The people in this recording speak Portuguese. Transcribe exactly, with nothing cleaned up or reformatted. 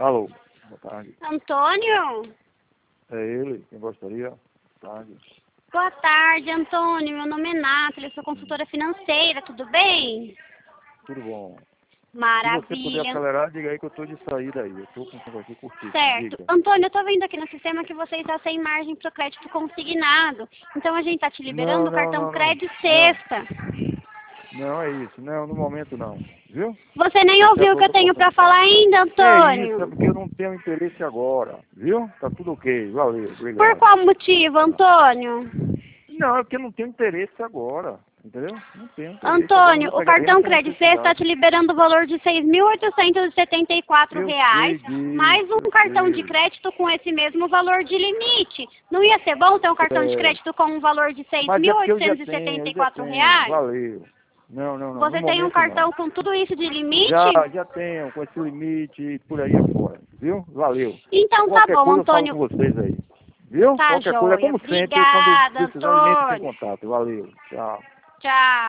Alô, boa tarde. Antônio? É ele, quem gostaria? Boa tarde. Boa tarde, Antônio. Meu nome é Nathalie, eu sou consultora financeira, tudo bem? Tudo bom. Se você puder Maravilha. acelerar, diga aí que eu estou de saída aí. Eu estou com um negócio aqui curtíssimo. Certo. Diga. Antônio, eu tô vendo aqui no sistema que você está sem margem para o crédito consignado. Então a gente tá te liberando Não, o não, cartão não, não. crédito Não, sexta. não é isso. Não, no momento não. Viu? Você nem Essa é ouviu o a que eu outra tenho para oportunidade. falar ainda, É isso, é Antônio? porque eu não tenho interesse agora. Viu? Tá tudo ok. Valeu, Por obrigado. qual motivo, Antônio? Não, é porque eu não tenho interesse agora. Entendeu? Não tenho interesse agora. Não Antônio, vou o pegar dinheiro, não cartão tenho Crédito Sexta está necessidade. te liberando o valor de seis mil oitocentos e setenta e quatro Eu reais, sei disso, mais um eu cartão de sei. crédito com esse mesmo valor de limite. Não ia ser bom ter um cartão de É, crédito com um valor de seis mas é mil porque eu já oitocentos e tenho, setenta eu e já quatro tenho. reais? Valeu. Não, não, não. No Você tem um momento não. cartão com tudo isso de Já, limite? já tenho, com esse limite e por aí afora. Viu? Valeu. Então tá Qualquer bom, coisa eu falo com Antônio. vocês aí. Viu? Tá Qualquer coisa, joia. como sempre, quando Obrigada, precisar, a gente entra em Antônio. contato. Valeu. Tchau. Tchau.